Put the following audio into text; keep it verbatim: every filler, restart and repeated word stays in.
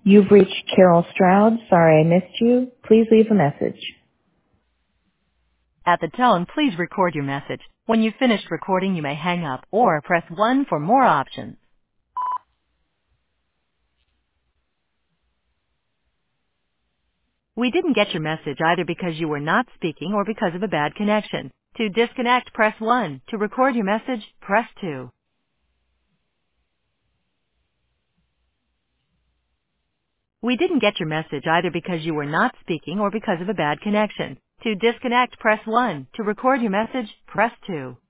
You've reached Carol Stroud. Sorry I missed you. Please leave a message. At the tone, please record your message. When you've finished recording, you may hang up or press one for more options. We didn't get your message either because you were not speaking or because of a bad connection. To disconnect, press one. To record your message, press two. We didn't get your message either because you were not speaking or because of a bad connection. To disconnect, press one. To record your message, press two.